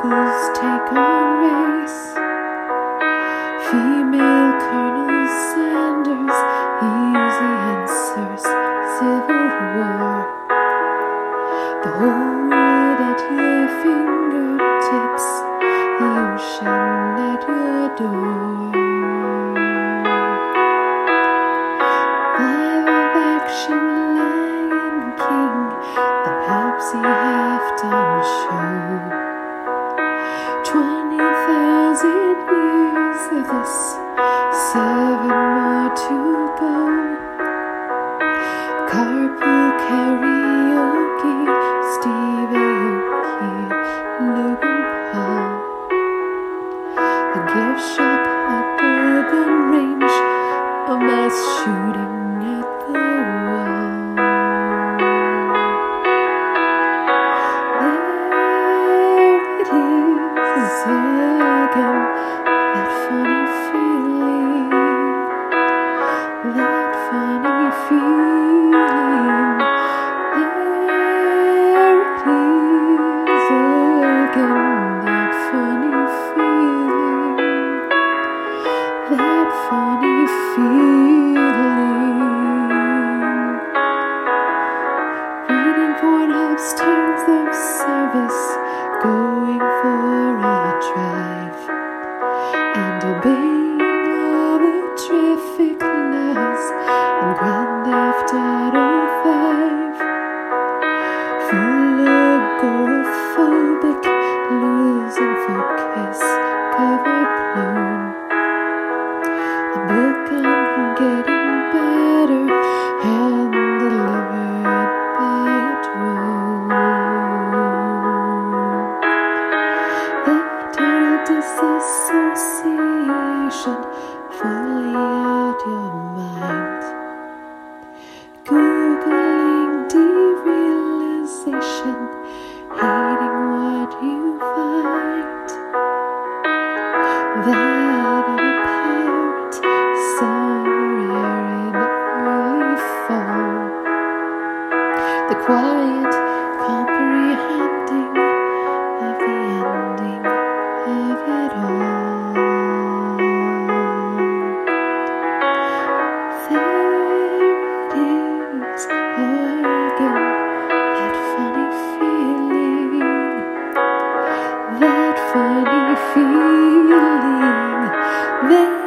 Google's take on race. Female Colonel Sanders, easy answers, Civil War. The whole world at your fingertips, the ocean at your door. Live action Lion King, the Pepsi halftime show. 20,000 years of this, 7 more to go. Carpool karaoke, Steve Aoki, Logan Paul. A gift shop at the gun range, a mass shooting at the wall. There it is again, that funny feeling, that funny feeling. There it is again, that funny feeling, that funny feeling. Reading Pornhub's terms of service, going for a drive, and obeying all the traffic laws in Grand Theft Auto 5. Full agoraphobic, losing focus, cover blown. A book on getting better, hand delivered by a drone. The total disassociation, fully out your mind. Googling derealization, hating what you find. That unapparent summer air in early fall. The quiet comprehending of the ending of it all. There it is again, that funny feeling, that funny feeling.